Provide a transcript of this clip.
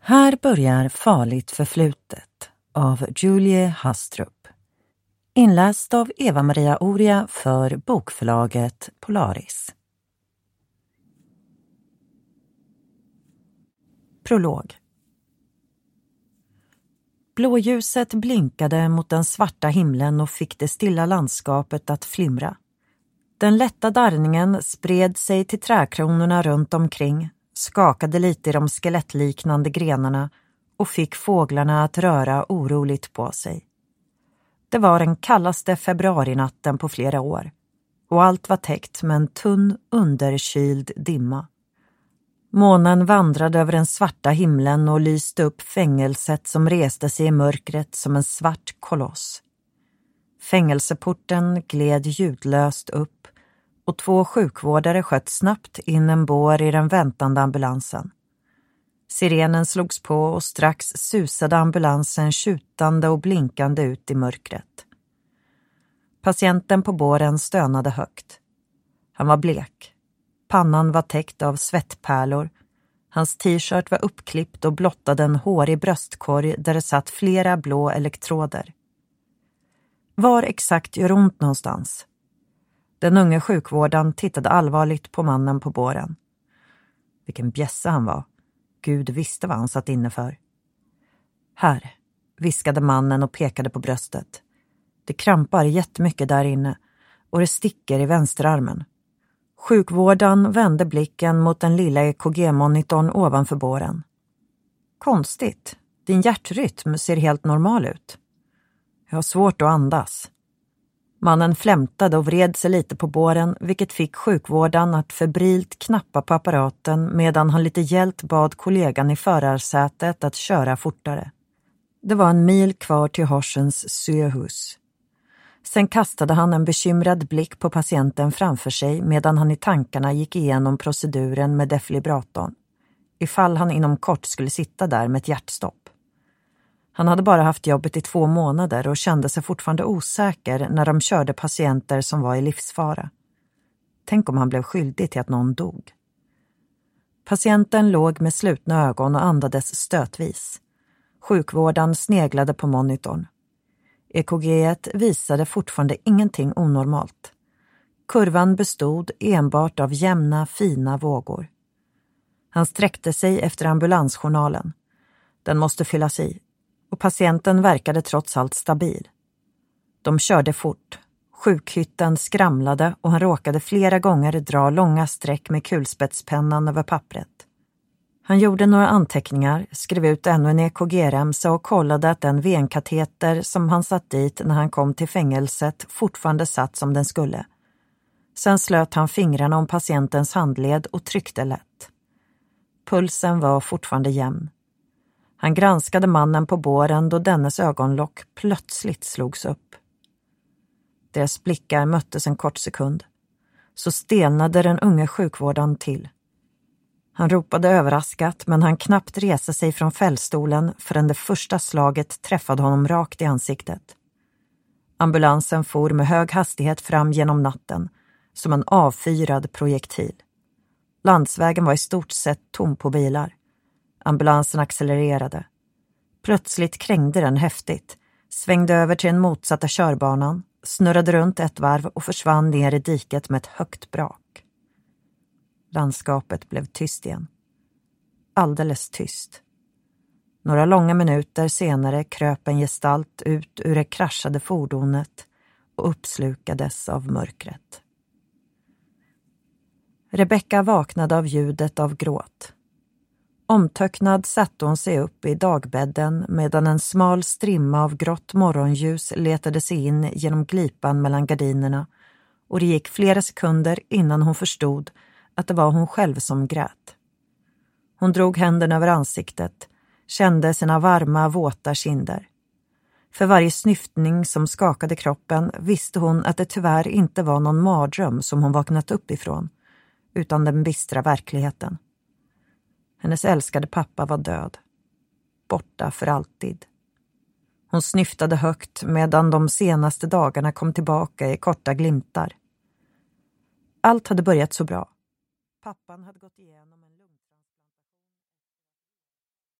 Här börjar Farligt förflutet av Julie Hastrup. Inläst av Eva-Maria Oria för bokförlaget Polaris. Prolog. Blåljuset blinkade mot den svarta himlen och fick det stilla landskapet att flimra. Den lätta darrningen spred sig till träkronorna runt omkring, skakade lite i de skelettliknande grenarna och fick fåglarna att röra oroligt på sig. Det var den kallaste februarinatten på flera år och allt var täckt med en tunn, underkyld dimma. Månen vandrade över den svarta himlen och lyste upp fängelset som reste sig i mörkret som en svart koloss. Fängelseporten gled ljudlöst upp och 2 sjukvårdare sköt snabbt in en bår i den väntande ambulansen. Sirenen slogs på och strax susade ambulansen tjutande och blinkande ut i mörkret. Patienten på båren stönade högt. Han var blek. Pannan var täckt av svettpärlor. Hans t-shirt var uppklippt och blottade en hårig bröstkorg där det satt flera blå elektroder. Var exakt gör ont någonstans? Den unge sjukvårdaren tittade allvarligt på mannen på båren. Vilken bjässe han var. Gud visste vad han satt inne för. Här, viskade mannen och pekade på bröstet. Det krampar jättemycket där inne och det sticker i vänsterarmen. Sjukvårdaren vände blicken mot den lilla EKG-monitorn ovanför båren. Konstigt, din hjärtrytm ser helt normal ut. Jag har svårt att andas. Mannen flämtade och vred sig lite på båren, vilket fick sjukvårdaren att febrilt knappa på apparaten medan han lite hjält bad kollegan i förarsätet att köra fortare. Det var 1 mil kvar till Horsens sjukhus. Sen kastade han en bekymrad blick på patienten framför sig medan han i tankarna gick igenom proceduren med defibrillatorn, ifall han inom kort skulle sitta där med ett hjärtstopp. Han hade bara haft jobbet i 2 månader och kände sig fortfarande osäker när de körde patienter som var i livsfara. Tänk om han blev skyldig till att någon dog. Patienten låg med slutna ögon och andades stötvis. Sjukvårdaren sneglade på monitorn. EKG-et visade fortfarande ingenting onormalt. Kurvan bestod enbart av jämna, fina vågor. Han sträckte sig efter ambulansjournalen. Den måste fyllas i. Och patienten verkade trots allt stabil. De körde fort. Sjukhytten skramlade och han råkade flera gånger dra långa streck med kulspetspennan över pappret. Han gjorde några anteckningar, skrev ut ännu en EKG-remsa och kollade att den venkateter som han satt dit när han kom till fängelset fortfarande satt som den skulle. Sen slöt han fingrarna om patientens handled och tryckte lätt. Pulsen var fortfarande jämn. Han granskade mannen på båren då dennes ögonlock plötsligt slogs upp. Deras blickar möttes en kort sekund. Så stelnade den unge sjukvårdaren till. Han ropade överraskat men han knappt reste sig från fällstolen förrän det första slaget träffade honom rakt i ansiktet. Ambulansen for med hög hastighet fram genom natten som en avfyrad projektil. Landsvägen var i stort sett tom på bilar. Ambulansen accelererade. Plötsligt krängde den häftigt, svängde över till den motsatta körbanan, snurrade runt ett varv och försvann ner i diket med ett högt brak. Landskapet blev tyst igen. Alldeles tyst. Några långa minuter senare kröp en gestalt ut ur det kraschade fordonet och uppslukades av mörkret. Rebecka vaknade av ljudet av gråt. Omtöcknad satte hon sig upp i dagbädden medan en smal strimma av grått morgonljus letade sig in genom glipan mellan gardinerna och det gick flera sekunder innan hon förstod att det var hon själv som grät. Hon drog händerna över ansiktet, kände sina varma, våta kinder. För varje snyftning som skakade kroppen visste hon att det tyvärr inte var någon mardröm som hon vaknat upp ifrån, utan den bistra verkligheten. Hennes älskade pappa var död. Borta för alltid. Hon snyftade högt medan de senaste dagarna kom tillbaka i korta glimtar. Allt hade börjat så bra. Pappan hade gått igenom en